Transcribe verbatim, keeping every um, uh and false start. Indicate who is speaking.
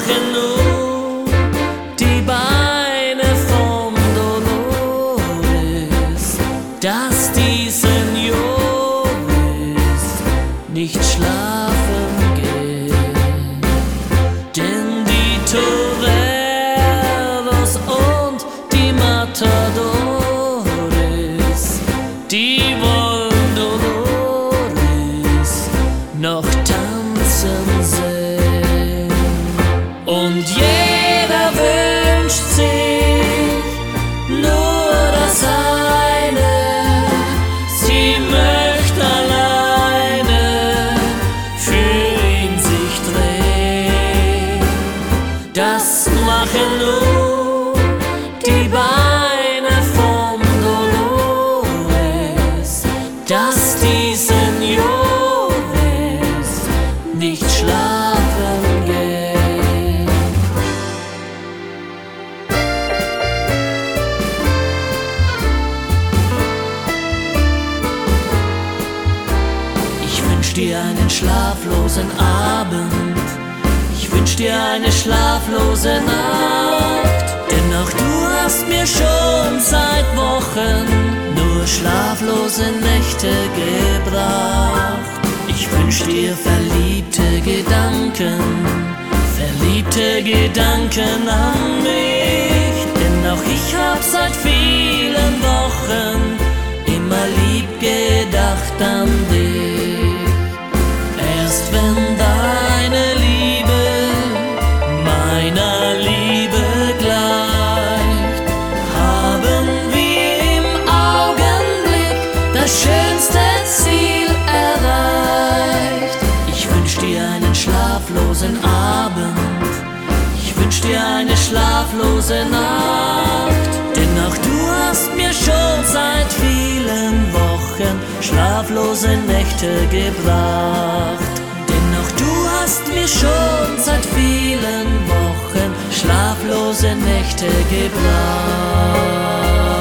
Speaker 1: machen nur die Beine vom Dolores, dass die Senores nicht schlafen gehen. Denn die Toreros und die Matadores, die wollen Dolores noch tanzen sehen. Und jeder wünscht sich nur das eine, sie möchte alleine für ihn sich drehen. Das machen nur die Beine vom Dolores, dass die Senores nicht schlafen gehen. Ich wünsch dir einen schlaflosen Abend, ich wünsch dir eine schlaflose Nacht, denn auch du hast mir schon seit Wochen nur schlaflose Nächte gebracht. Ich wünsch dir verliebte Gedanken, verliebte Gedanken an mich, denn auch ich hab seit vielen Wochen immer lieb gedacht an dich. Erst wenn deine Liebe meiner Liebe gleicht, haben wir im Augenblick das schönste Ziel erreicht. Ich wünsch dir einen schlaflosen Abend, ich wünsch dir eine schlaflose Nacht, denn auch du hast mir schon seit vielen Wochen schlaflose Nächte gebracht. Denn auch du hast mir schon seit vielen Wochen schlaflose Nächte gebracht.